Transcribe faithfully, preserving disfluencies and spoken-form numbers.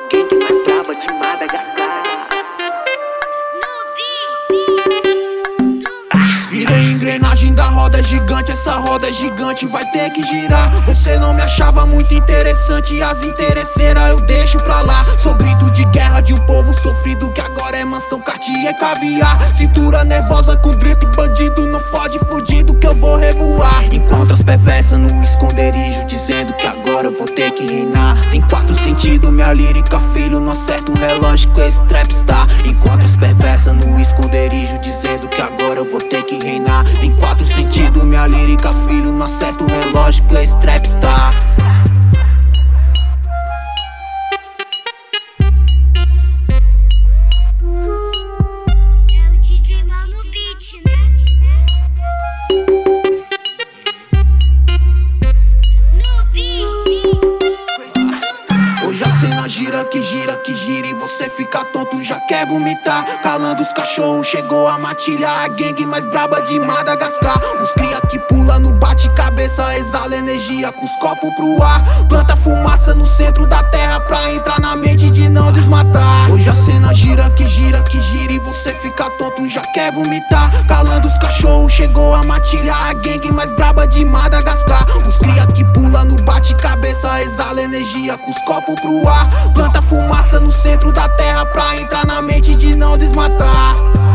gangue mais braba de Madagascar. Virei engrenagem da roda gigante, essa roda gigante vai ter que girar. Você não me achava muito interessante, as interesseiras eu deixo pra lá. Sou grito de guerra de um povo sofrido que agora é mansão, Cartier, caviar. Cintura nervosa com drip, bandido não pode fugir do que eu vou revoar. Encontro as perversas no esconderijo, dizendo que agora eu vou ter que reinar. Tem quatro sentidos, minha lírica, filho, não acerta o relógio com esse trap star. Encontro as perversas no esconderijo, dizendo que agora eu vou ter que reinar. Tem quatro sentidos, minha lírica, filho, não acerta o relógio com esse trap star. É o D J Mal no beat, né? No beat. Hoje a cena gira que gira que gira e você fica tonto, já quer vomitar. Calando os cachorros, chegou a matilha, a gangue mais braba de Madagascar. Os cria que pula no bate-cabeça, exala energia com os copos pro ar. Planta fumaça no centro da terra pra entrar na mente de não desmatar. Hoje a cena gira que gira que gira e você fica tonto, já quer vomitar. Calando os cachorros, chegou a matilha, a gangue mais braba de Madagascar. Os cria que pula no bate-cabeça, exala energia com os copos pro ar. Planta fumaça no centro da terra pra entrar na mente de não desmatar.